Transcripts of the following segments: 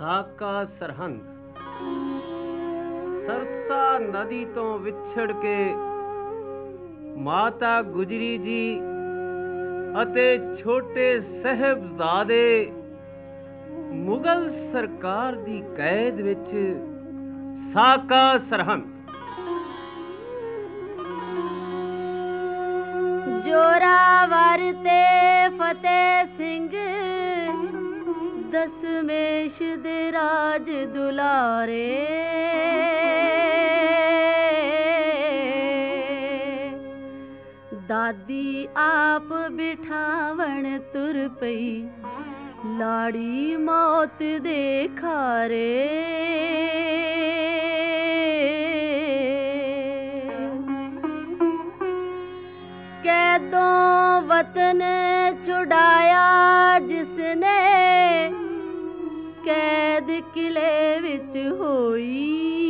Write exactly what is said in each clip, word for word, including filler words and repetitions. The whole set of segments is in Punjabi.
ਸਾਕਾ ਸਰਹੰਦ। ਸਰਸਾ ਨਦੀ ਤੋਂ ਵਿਛੜ ਕੇ ਮਾਤਾ ਗੁਜਰੀ ਜੀ ਅਤੇ ਛੋਟੇ ਸਾਹਿਬਜ਼ਾਦੇ ਮੁਗਲ ਸਰਕਾਰ ਦੀ ਕੈਦ ਵਿੱਚ ਸਾਕਾ ਸਰਹੰਦ। ਜੋਰਾਵਰ ਤੇ ਫਤਿਹ ਸਿੰਘ ਦਸਮੇਸ਼ ਦੇ ਰਾਜ ਦੁਲਾਰੇ, ਦਾਦੀ ਆਪ ਬਿਠਾਵਣ ਤੁਰ ਪਈ ਲਾੜੀ ਮੌਤ ਦੇ ਖਾਰੇ। कैदों वतन छुड़ाया जिसने, कैद किले विच होई।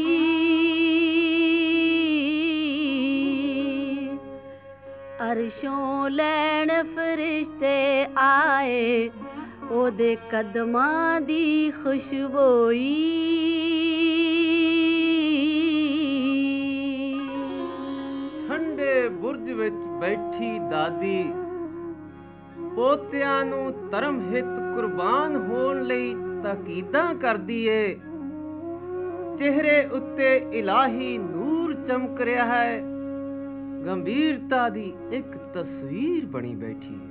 अरशों लैन फरिश्ते आए ओदे कदमां दी खुशबोई। ठंडे बुर्ज विच बैठी दादी ਪੋਤਿਆਂ ਨੂੰ ਧਰਮ ਹਿੱਤ ਕੁਰਬਾਨ ਹੋਣ ਲਈ ਤਾਕੀਦਾਂ ਕਰਦੀ ਏ। ਚਿਹਰੇ ਉੱਤੇ ਇਲਾਹੀ ਨੂਰ ਚਮਕ ਰਿਹਾ ਹੈ, ਗੰਭੀਰਤਾ ਦੀ ਇੱਕ ਤਸਵੀਰ ਬਣੀ ਬੈਠੀ ਹੈ।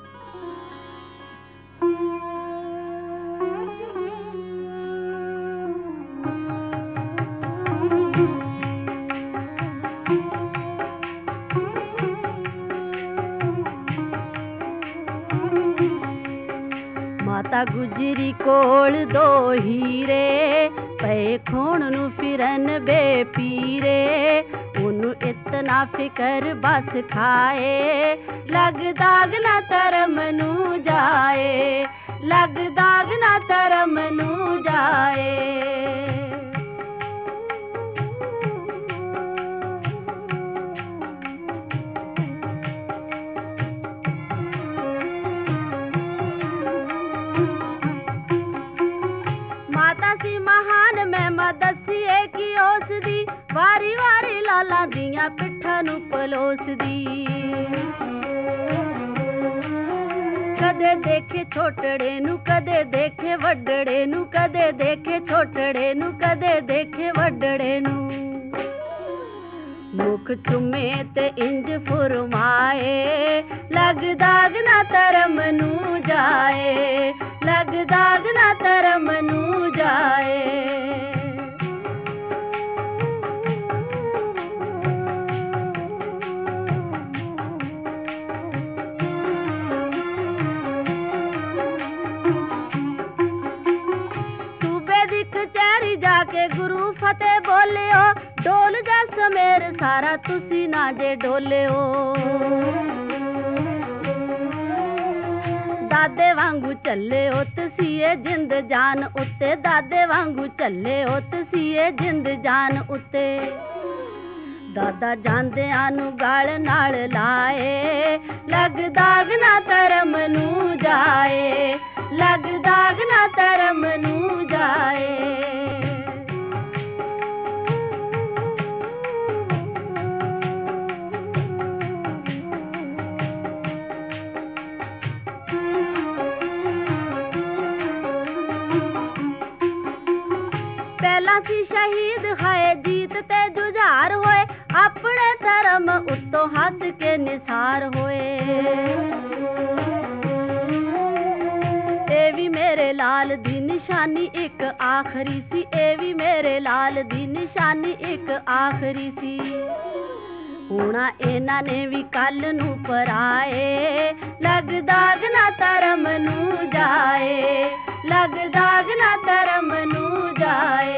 ਮਾਤਾ ਗੁਜਰੀ ਕੋਲ ਦੋ ਹੀਰੇ ਪਏ ਖੋਣ ਨੂੰ ਫਿਰਨ ਬੇਪੀਰੇ। ਉਹਨੂੰ ਇਤਨਾ ਫਿਕਰ ਬਸ ਖਾਏ, ਲੱਗ ਦਾਗ ਨਾ ਧਰਮ ਨੂੰ ਜਾਏ, ਲੱਗ ਦਾਗ ਨਾ ਧਰਮ ਨੂੰ ਜਾਏ। दसीए कि उस दी वारी वारी लाला दियां पिठा नू पलोसदी। कदे देखे छोटड़े नू कदे देखे वड्डड़े नू, कदे देखे छोटड़े नू कदे देखे वड्डड़े नू। मुख चुमे ते इंज फुरमाए, लग दाग ना धर्म नू जाए, लग दाग ना धर्म नू जाए। कचहरी जाके गुरु फतेह बोलियो, ढोल जैसा मेरे सारा तुसी ना जे डोलियो। दादे वांगू चले ओ तसीए जिंद जान उत्ते, दादे वांगू चले ओ तसीए जिंद जान उत्ते। दादा जांदे आनू गाल नाल लाए, लग दाग ना धर्म नू जाए, लग दाग ना धर्म नू जाए। पहला सी शहीद हाय जीत ते जुझार होए, अपने धर्म उत्तों हद के निसार होए। ए भी मेरे लाल दी निशानी एक आखरी सी, ए भी मेरे लाल दी निशानी एक आखरी सी। हुणा इन्हां ने भी कल नू पराए, लग दाग ना धर्म नू जाए, लग दाग ना धर्म नू जाए।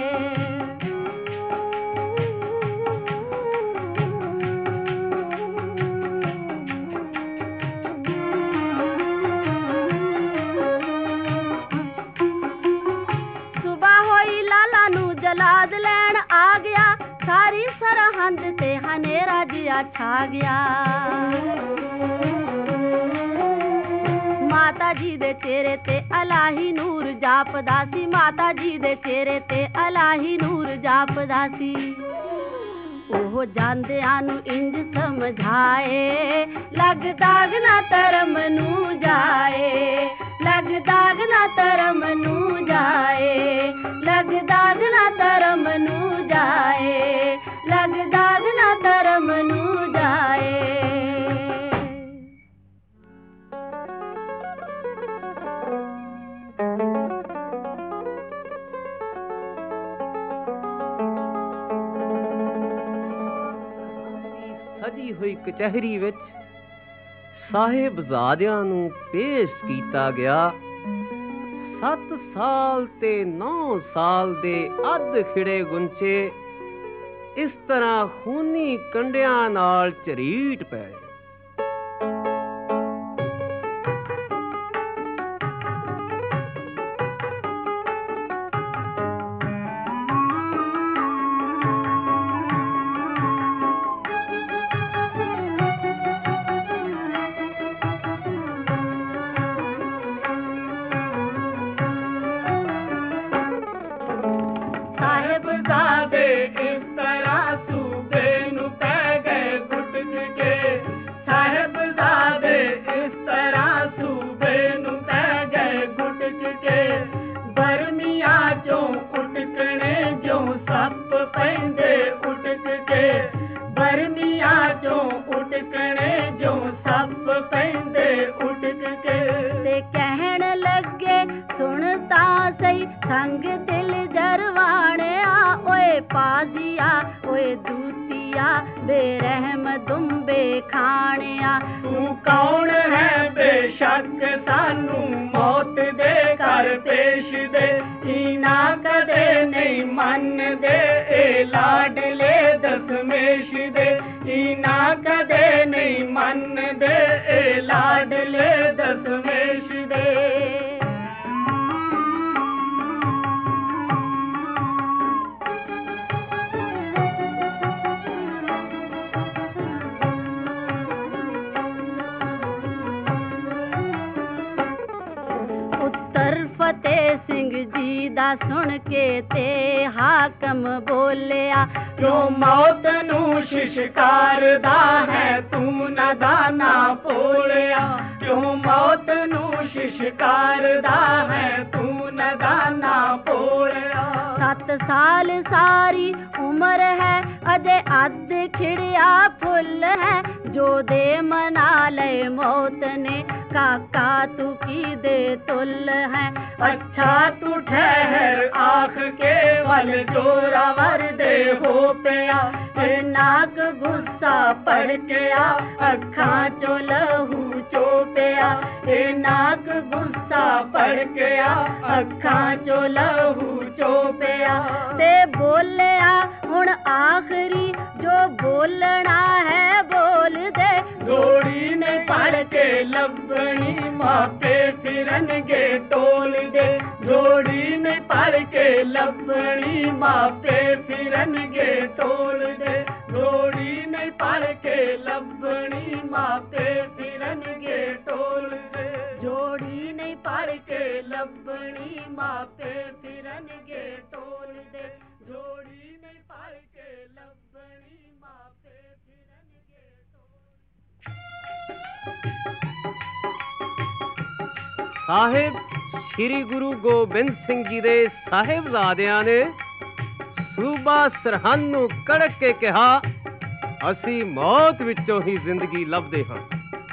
जलाद लैन आ गया, सारी सरहंद ते हनेरा जिया छा गया। ਮਾਤਾ ਜੀ ਦੇ ਚਿਹਰੇ ਤੇ ਅਲਾਹੀ ਨੂਰ ਜਾਪਦਾ ਸੀ, ਮਾਤਾ ਜੀ ਦੇ ਚਿਹਰੇ ਤੇ ਅਲਾਹੀ ਨੂਰ ਜਾਪਦਾ ਸੀ। ਉਹ ਜਾਂਦਿਆਂ ਨੂੰ ਇੰਜ ਸਮਝਾਏ, ਲੱਗ ਦਾਗ ਨਾ ਧਰਮ ਨੂੰ ਜਾਏ, ਲੱਗ ਦਾਗ ਨਾ ਧਰਮ ਨੂੰ ਜਾਏ, ਲੱਗ ਦਾਗ ਨਾ ਧਰਮ ਨੂੰ ਜਾਏ, ਲੱਗ ਦਾਗ ਨਾ ਧਰਮ ਨੂੰ ਜਾਏ। ਸਜੀ ਹੋਈ ਕਚਹਿਰੀ ਵਿੱਚ ਸਾਹਿਬਜ਼ਾਦਿਆਂ ਨੂੰ ਪੇਸ਼ ਕੀਤਾ ਗਿਆ। ਸੱਤ ਸਾਲ ਤੇ ਨੌ ਸਾਲ ਦੇ ਅੱਧ ਖਿੜੇ ਗੁੰਚੇ ਇਸ ਤਰ੍ਹਾਂ ਖੂਨੀ ਕੰਡਿਆਂ ਨਾਲ ਝਰੀਟ ਪਏ। संग दिल जरवाणिया ओए पाजिया ओए दूतिया बेरहम दुम्बे खाणिया। तू कौन है बेशक सानू मौत दे कर पेश दे, इना कदे नहीं मन दे ए लाडले दसमेश दे, इना कदे नहीं मन दे ए लाडले दसमेश दे। फतेह सिंह जी दा सुन के ते हाकम बोलिया, जो मौत नू शिशकार दा है तू न दाना पोलिया, जो मौत नू शिशकार दा है तू न दाना पोलिया। सत साल सारी उम्र है अजे अध खिड़िया फुल है, जो दे मना ले मौत ने काका तू की दे तुल है। अच्छा तू ठहर आँख के वल जोरावर दे हो पिया, नाक गुस्सा पड़ गया अखां चो लहू चो पिया, नाक गुस्सा पड़ गया अखां चो लहू चो पिया। ते बोलिया हुण आखिरी जो बोलना है बोल दे, जोड़ी ने पढ़ के लबनी मापे फिरन गे टोल दे, जोड़ी ने पढ़ के लबनी मापे फिरन गे टोल दे, जोड़ी ने पढ़ के लबनी मापे फिरन गे टोल दे, जोड़ी ने पढ़ के लबनी मापे फिरन गे टोल दे, जोड़ी ने पढ़ के लबनी मापे फिरन गे टोल। ਸਾਹਿਬ ਸ੍ਰੀ ਗੁਰੂ ਗੋਬਿੰਦ ਸਿੰਘ ਜੀ ਦੇ ਸਾਹਿਬਜ਼ਾਦਿਆਂ ਨੇ ਸੂਬਾ ਸਰਹੰਦ ਨੂੰ ਕੜਕ ਕੇ ਕਿਹਾ, ਅਸੀਂ ਮੌਤ ਵਿੱਚੋਂ ਹੀ ਜ਼ਿੰਦਗੀ ਲੱਭਦੇ ਹਾਂ।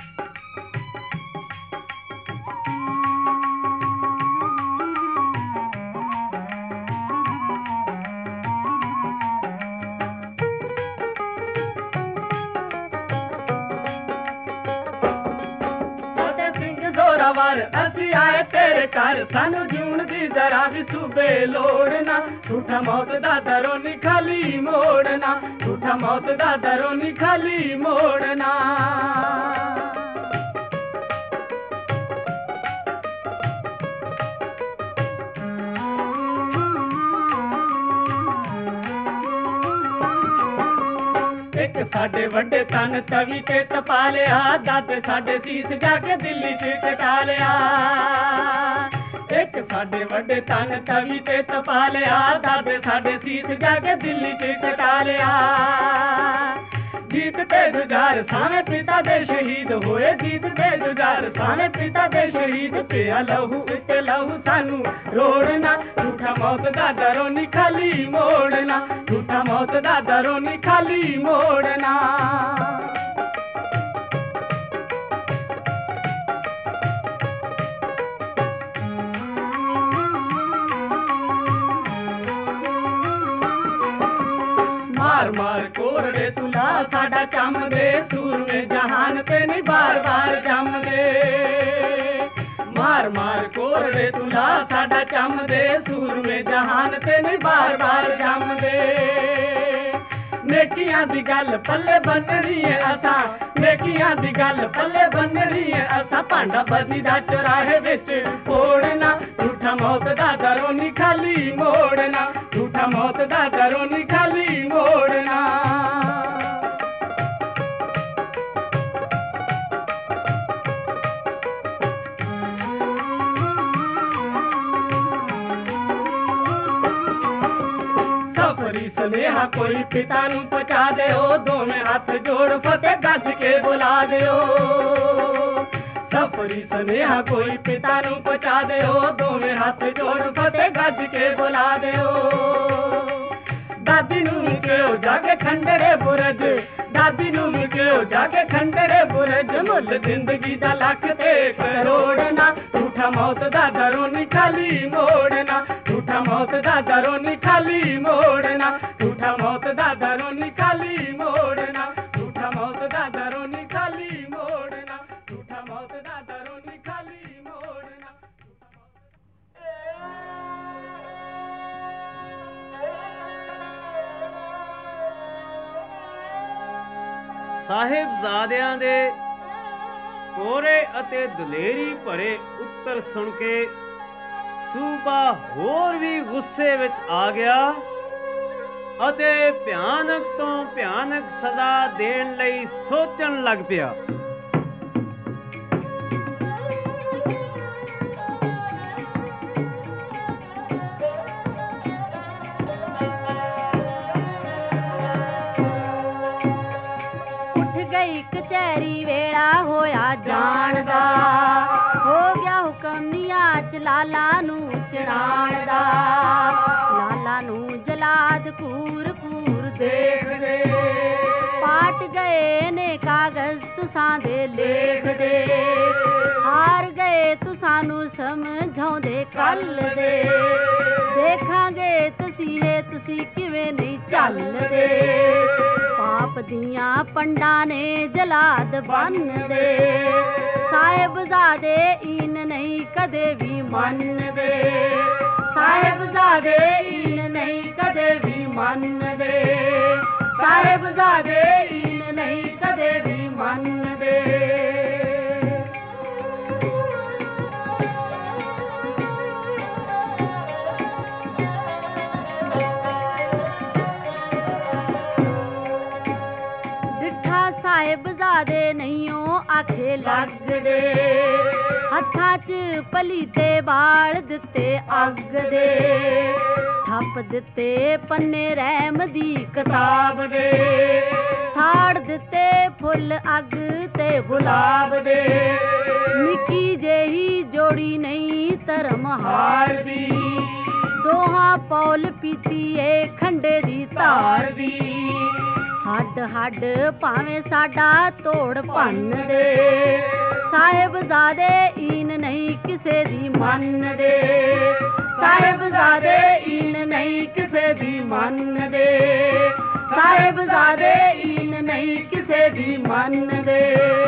ਅਸੀਂ ਆਏ ਤੇਰੇ ਘਰ, ਸਾਨੂੰ ਜੂਣ ਦੀ ਜ਼ਰਾ ਵੀ ਸੂਬੇ ਲੋੜਨਾ, ਝੂਠਾ ਮੌਤ ਦਾ ਦਰੋਂ ਨੀ ਖਾਲੀ ਮੋੜਨਾ, ਝੂਠਾ ਮੌਤ ਦਾ ਦਰੋਂ ਨੀ ਖਾਲੀ ਮੋੜਨਾ। ਇੱਕ ਇੱਕ ਸਾਡੇ ਵੱਡੇ ਤਨ ਤਵੀ ਤੇ ਤਪਾ ਲਿਆ, ਦਾਦੇ ਸਾਡੇ ਸੀਸ ਜਾ ਕੇ ਦਿੱਲੀ ਚ ਕਟਾ ਲਿਆ। ਇੱਕ ਸਾਡੇ ਵੱਡੇ ਤਨ ਤਵੀ ਤੇ ਤਪਾ ਲਿਆ, ਦਾਦੇ ਸਾਡੇ ਸੀਸ ਜਾ ਕੇ ਦਿੱਲੀ ਚ ਕਟਾ ਲਿਆ। ਜੀਤ ਤੇ ਜੁਝਾਰ ਸਾਵੇਂ ਪਿਤਾ ਦੇ ਸ਼ਹੀਦ ਹੋਏ, ਜੀਤ ਤੇ ਜੁਝਾਰ ਸਾਵੇਂ ਪਿਤਾ ਦੇ ਸ਼ਹੀਦ। ਪਿਆ ਲਹੂ ਉੱਤੇ ਲਹੂ ਸਾਨੂੰ ਰੋੜਨਾ, ਝੂਠਾ ਮੌਤ ਦਾ ਦਰੋਂ ਨੀ ਖਾਲੀ ਮੋੜਨਾ, ਝੂਠਾ ਮੌਤ ਦਾ ਦਰੋਂ ਨੀ ਖਾਲੀ ਮੋੜਨਾ। ਮਾਰ ਮਾਰ ਕੋਰੜੇ ਤੁਲਾ ਸਾਡਾ ਚੰਮਦੇ, ਸੂਰਮੇ ਜਹਾਨ ਤੇ ਨੀ ਬਾਰ ਬਾਰ ਜੰਮਦੇ। ਮਾਰ ਮਾਰ ਕੋਰੜੇ ਤੁਲਾ ਸਾਡਾ ਚੰਮਦੇ, ਸੂਰਮੇ ਜਹਾਨ ਤੇ ਨੀ ਬਾਰ ਬਾਰ ਜੰਮਦੇ। ਨੇਕੀਆਂ ਦੀ ਗੱਲ ਪੱਲੇ ਬੰਨਣੀ ਏ ਅਸਾਂ, ਨੇਕੀਆਂ ਦੀ ਗੱਲ ਪੱਲੇ ਬੰਨਣੀ ਏ ਅਸਾਂ। ਭਾਂਡਾ ਬਦੀ ਦਾ ਚੁਰਾਹੇ ਵਿੱਚ ਫੋੜਨਾ, ਝੂਠਾ ਮੌਤ ਦਾ ਦਰੋਂ ਨੀ ਖਾਲੀ ਮੋੜਨਾ, ਝੂਠਾ ਮੌਤ ਦਾ ਦਰੋਂ ਨੀ ਖਾਲੀ ਮੋੜਨਾ। ਸਫਰੀ ਸੁਨੇਹਾ ਕੋਈ ਪਿਤਾ ਨੂੰ ਪਹੁੰਚਾ ਦਿਓ, ਦੋਵੇਂ ਹੱਥ ਜੋੜ ਫਤਿਹ ਗੱਜ ਕੇ ਬੁਲਾ ਦਿਓ। ਸਫਰੀ ਸੁਨੇਹਾ ਕੋਈ ਪਿਤਾ ਨੂੰ ਪਹੁੰਚਾ ਦਿਓ, ਦੋਵੇਂ ਹੱਥ ਜੋੜ ਫਤਿਹ ਗੱਜ ਕੇ ਬੁਲਾ ਦਿਓ। ਦਾਦੀ ਨੂੰ ਕਿਉ ਜਾ ਕੇ ਖੰਡੜੇ ਬੁਰਜ, ਦਾਦੀ ਨੂੰ ਕਿਉ ਜਾ ਕੇ ਖੰਡੜੇ ਬੁਰਜ। ਮੁੱਲ ਜ਼ਿੰਦਗੀ ਦਾ ਲੱਖ ਤੇ ਕਰੋੜਨਾ, ਝੂਠਾ ਮੌਤ ਦਾ ਦਰੋਂ ਨੀ ਖਾਲੀ ਮੋੜਨਾ, ਝੂਠਾ ਮੌਤ ਦਾ ਦਰੋਂ ਨੀ ਖਾਲੀ ਮੋੜਨਾ, ਝੂਠਾ ਮੌਤ ਦਾ ਦਰੋਂ ਨੀ ਖਾਲੀ ਮੋੜਨਾ, ਝੂਠਾ ਮੌਤ ਦਾ ਦਰੋਂ ਨੀ ਖਾਲੀ ਮੋੜਨਾ, ਝੂਠਾ ਮੌਤ ਦਾ ਦਰੋਂ ਨੀ ਖਾਲੀ ਮੋੜਨਾ। ਸਾਹਿਬਜ਼ਾਦਿਆਂ ਦੇ ਕੋਰੇ ਅਤੇ ਦਲੇਰੀ ਭਰੇ ਉੱਤਰ ਸੁਣ ਕੇ ਸੂਬਾ ਹੋਰ ਵੀ ਗੁੱਸੇ ਵਿੱਚ ਆ ਗਿਆ ਅਤੇ ਭਿਆਨਕ ਤੋਂ ਭਿਆਨਕ ਸਜ਼ਾ ਦੇਣ ਲਈ ਸੋਚਣ ਲੱਗ ਪਿਆ। ਕਚਹਿਰੀ ਵੇਲਾ ਹੋਇਆ ਜਾਣ ਦਾ, ਹੋ ਗਿਆ ਹੁਕਮ ਨਿਆਚ ਲਾਲਾ ਨੂੰ ਚੜਾਣ ਦਾ। ਲਾਲਾ ਨੂੰ ਜਲਾਦ ਕੂਰ ਕੂਰ ਦੇਖਦੇ, ਪਾਟ ਗਏ ਨੇ ਕਾਗਜ਼ ਤੁਸਾਂ ਦੇ ਲੇਖਦੇ। ਹਾਰ ਗਏ ਤੁਸਾਂ ਨੂੰ ਸਮਝਾਉਂਦੇ ਕੱਲ ਦੇ, ਦੇਖਾਂਗੇ ਤਸੀਹੇ ਤੁਸੀਂ ਕਿਵੇਂ ਨਹੀਂ ਚੱਲਦੇ। ਪਾਪ ਦੀਆਂ ਪੰਡਾਂ ਨੇ ਜਲਾਦ ਬੰਨਦੇ, ਸਾਹਿਬਜ਼ਾਦੇ ਈਨ ਨਹੀਂ ਕਦੇ ਵੀ ਮੰਨਦੇ। ਸਾਹਿਬਜ਼ਾਦੇ ਈਨ ਨਹੀਂ ਕਦੇ ਵੀ ਮੰਨਦੇ, ਸਾਹਿਬਜ਼ਾਦੇ ਈਨ ਨਹੀਂ ਕਦੇ ਵੀ ਮੰਨਦੇ। ਸਾਹਿਬਜ਼ਾਦੇ ਨਹੀਂਓ ਆਖੇ ਲੱਗਦੇ, ਹੱਥਾਂ 'ਚ ਪਲੀਤੇ ਬਾਲ ਦਿੱਤੇ ਅੱਗ ਦੇ। ਥੱਪ ਦਿੱਤੇ ਪੰਨੇ ਰਹਿਮ ਦੀ ਕਿਤਾਬ ਦੇ, ਸਾੜ ਦਿੱਤੇ ਫੁੱਲ ਅੱਗ ਤੇ ਗੁਲਾਬ ਦੇ। ਨਿੱਕੀ ਜਿਹੀ ਜੋੜੀ ਨਹੀਂ ਧਰਮ ਹਾਰ ਦੀ, ਦੋਹਾਂ ਪੌਲ ਪੀਤੀ ਏ ਖੰਡੇ ਦੀ ਧਾਰ ਦੀ। ਹੱਡ ਹੱਡ ਭਾਵੇਂ ਸਾਡਾ ਤੋੜ ਭੰਨ ਦੇ, ਸਾਹਿਬਜ਼ਾਦੇ ਈਨ ਨਹੀਂ ਕਿਸੇ ਦੀ ਮੰਨਦੇ। ਸਾਹਿਬਜ਼ਾਦੇ ਈਨ ਨਹੀਂ ਕਿਸੇ ਦੀ ਮੰਨਦੇ, ਸਾਹਿਬਜ਼ਾਦੇ ਈਨ ਨਹੀਂ ਕਿਸੇ ਦੀ ਮੰਨਦੇ।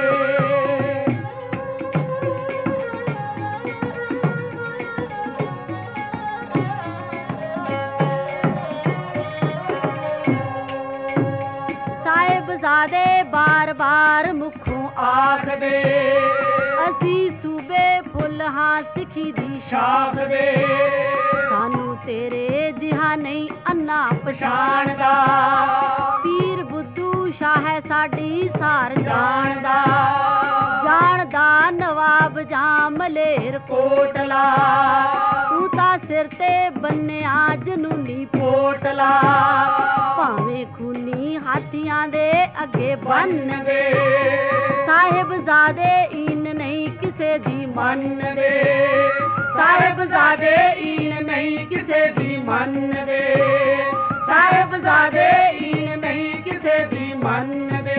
ਸਾਹਿਬਜ਼ਾਦੇ ਬਾਰ ਬਾਰ ਮੁਖੋਂ ਆਖਦੇ, ਅਸੀਂ ਸੂਬੇ ਫੁੱਲ ਹਾਂ ਸਿੱਖੀ ਦੀ ਸ਼ਾਖ ਦੇ। ਸਾਨੂੰ ਤੇਰੇ ਜਿਹਾ ਨਹੀਂ ਅੰਨਾ ਪਛਾਣਦਾ, ਪੀਰ ਬੁੱਧੂ ਸ਼ਾਹ ਹੈ ਸਾਡੀ ਸਾਰ ਜਾਣਦਾ ਜਾਣਦਾ ਨਵਾਬ ਜਾਂ ਮਲੇਰ ਕੋਟਲਾ ਤੂੰ ਤਾਂ ਸਿਰ ਤੇ ਬੰਨਿਆ ਜਨੂਨੀ ਕੋਟਲਾ ਭਾਵੇਂ ਖੂਨੀ ਹਾਥੀਆਂ ਦੇ ਅੱਗੇ ਬੰਨ ਦੇ ਸਾਹਿਬਜ਼ਾਦੇ ਈਨ ਨਹੀਂ ਕਿਸੇ ਦੀ ਮੰਨਦੇ ਸਾਹਿਬਜ਼ਾਦੇ ਈਨ ਨਹੀਂ ਕਿਸੇ ਦੀ ਮੰਨਦੇ ਸਾਹਿਬਜ਼ਾਦੇ ਈਨ ਨਹੀਂ ਕਿਸੇ ਦੀ ਮੰਨਦੇ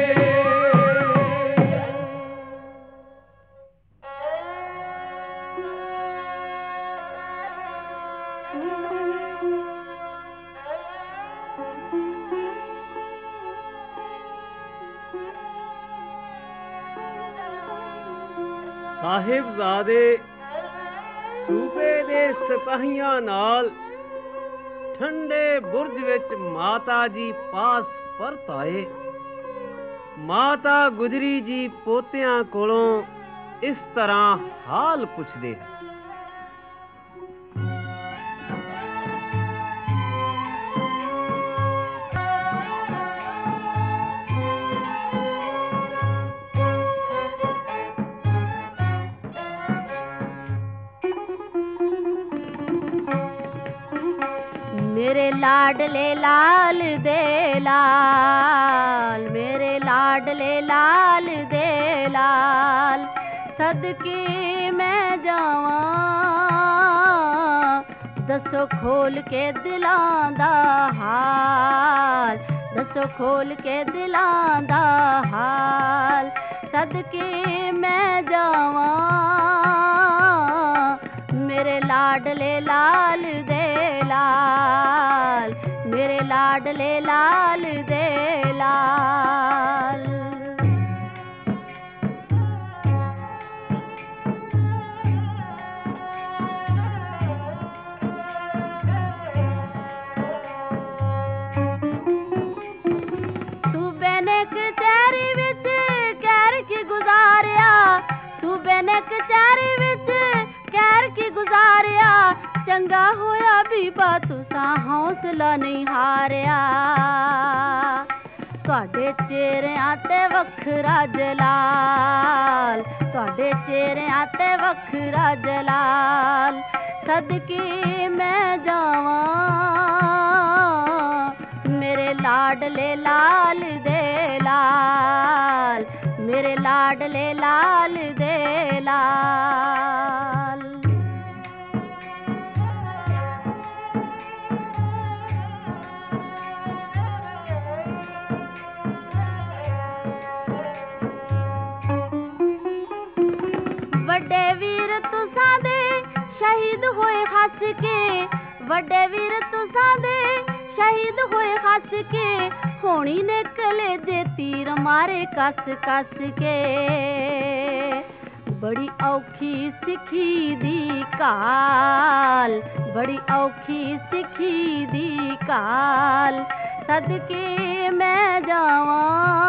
ਸਾਹਿਬਜ਼ਾਦੇ ਸੂਬੇ ਦੇ ਸਿਪਾਹੀਆਂ ਨਾਲ ਠੰਡੇ ਬੁਰਜ ਵਿੱਚ ਮਾਤਾ ਜੀ ਪਾਸ ਪਰਤ ਆਏ। ਮਾਤਾ ਗੁਜਰੀ ਜੀ ਪੋਤਿਆਂ ਕੋਲੋਂ ਇਸ ਤਰ੍ਹਾਂ ਹਾਲ ਪੁੱਛਦੇ ਹਨ। मेरे लाडले लाल दे लाल मेरे लाडले लाल दे लाल सदके मैं जावां दसो खोल के दिलां दा हाल दसो खोल के दिलां दा हाल सदके मैं जावां मेरे लाडले लाल दे लाल मेरे लाडले लाल दे लाल सूबे ने कचहरी विच कैर की गुजारिया सूबे ने कचहरी विच कैर की गुजारिया चंगा होया बीबा तुसा हौसला नहीं हारिया ਤੁਹਾਡੇ ਚਿਹਰਿਆਂ ਤੇ ਵੱਖਰਾ ਜਲਾਲ ਤੁਹਾਡੇ ਚਿਹਰਿਆਂ ਤੇ ਵੱਖਰਾ ਜਲਾਲ ਸਦਕੇ ਮੈਂ ਜਾਵਾਂ ਮੇਰੇ ਲਾਡਲੇ ਲਾਲ ਦੇ ਲਾਲ ਮੇਰੇ ਲਾਡਲੇ ਲਾਲ ਦੇ ਲਾਲ ਵੱਡੇ ਵੀਰ ਤੁਸਾਂ ਦੇ ਸ਼ਹੀਦ ਹੋਏ ਹੱਸ ਕੇ ਵੱਡੇ ਵੀਰ ਤੁਸਾਂ ਦੇ ਸ਼ਹੀਦ ਹੋਏ ਹੱਸ ਕੇ ਹੋਣੀ ਨੇ ਕਲੇਜੇ ਤੀਰ ਮਾਰੇ ਕੱਸ ਕੱਸ ਕੇ ਬੜੀ ਔਖੀ ਸਿੱਖੀ ਦੀ ਕਾਲ ਬੜੀ ਔਖੀ ਸਿੱਖੀ ਦੀ ਕਾਲ ਸਦਕੇ ਮੈਂ ਜਾਵਾਂ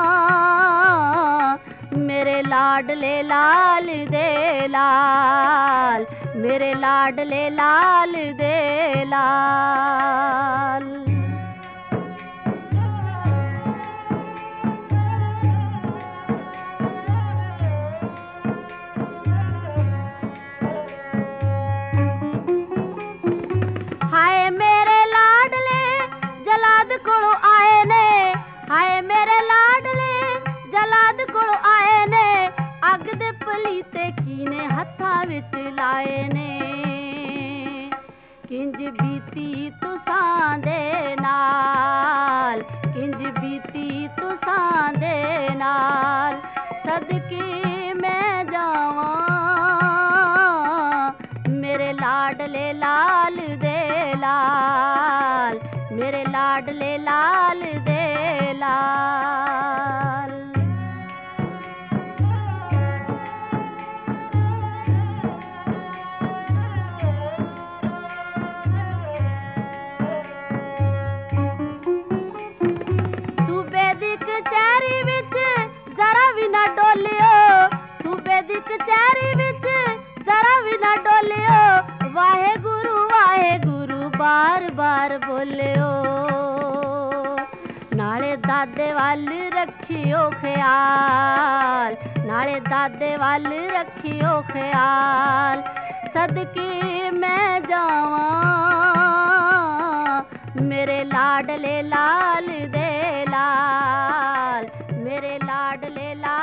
मेरे लाडले लाल दे लाल मेरे लाडले लाल दे लाल हाय मेरे लाडले जलाद कोलों आए ने हाय मेरे लाडले जलाद कोलों आए ने अग दे पलीते कीने हत्थां विच लाए ने किंज बीती तुसां दे नाल किंज बीती तुसां दे नाल सदके मैं जावां मेरे लाडले लाल दे लाल मेरे लाडले लाल दे लाल कचहरी विच जरा भी ना डोलियो सूबे दी कचहरी विच जरा भी ना डोलियो वाहे गुरु वाहे गुरु बार बार बोलियो नाले दद ਦਾਦੇ ਵੱਲ ਰੱਖਿਓ ਖਿਆਲ, ਨਾਲੇ ਦਾਦੇ ਵੱਲ ਰੱਖਿਓ ਖਿਆਲ। ਸਦਕੇ ਮੈਂ ਜਾਵਾਂ ਮੇਰੇ ਲਾਡਲੇ ਲਾਲ ਦੇ ਲਾਲ, ਮੇਰੇ ਲਾਡਲੇ ਲਾਲ